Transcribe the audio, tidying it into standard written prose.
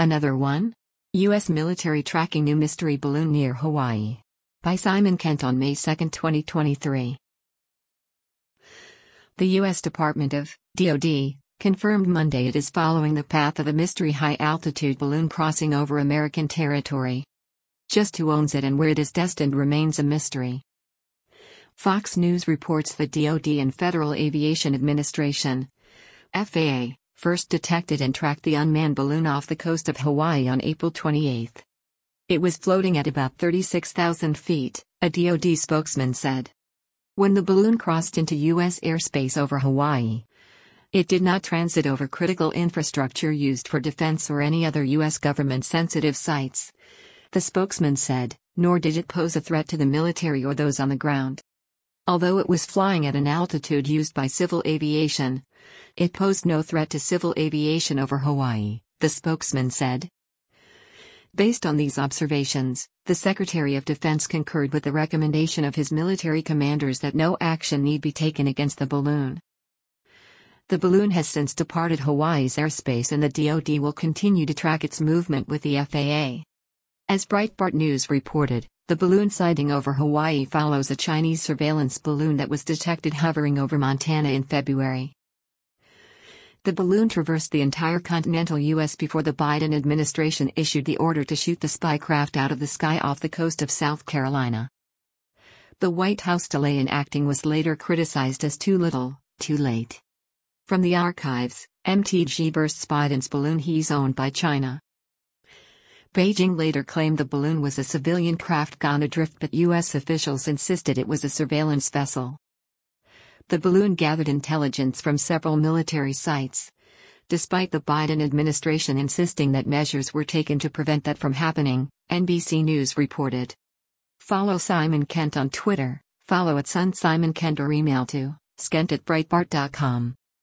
Another one? U.S. military tracking new mystery balloon near Hawaii. By Simon Kent on May 2, 2023. The U.S. Department of DoD confirmed Monday it is following the path of a mystery high-altitude balloon crossing over American territory. Just who owns it and where it is destined remains a mystery. Fox News reports that DoD and Federal Aviation Administration (FAA) first detected and tracked the unmanned balloon off the coast of Hawaii on April 28. It was floating at about 36,000 feet, a DoD spokesman said. When the balloon crossed into U.S. airspace over Hawaii, it did not transit over critical infrastructure used for defense or any other U.S. government-sensitive sites, the spokesman said, nor did it pose a threat to the military or those on the ground. Although it was flying at an altitude used by civil aviation, it posed no threat to civil aviation over Hawaii, the spokesman said. Based on these observations, the Secretary of Defense concurred with the recommendation of his military commanders that no action need be taken against the balloon. The balloon has since departed Hawaii's airspace and the DoD will continue to track its movement with the FAA. As Breitbart News reported, the balloon sighting over Hawaii follows a Chinese surveillance balloon that was detected hovering over Montana in February. The balloon traversed the entire continental U.S. before the Biden administration issued the order to shoot the spy craft out of the sky off the coast of South Carolina. The White House delay in acting was later criticized as too little, too late. From the archives, MTG bursts Biden's balloon he's owned by China. Beijing later claimed the balloon was a civilian craft gone adrift, but U.S. officials insisted it was a surveillance vessel. The balloon gathered intelligence from several military sites, despite the Biden administration insisting that measures were taken to prevent that from happening, NBC News reported. Follow Simon Kent on Twitter, follow @SunSimonKent or email to skent@breitbart.com.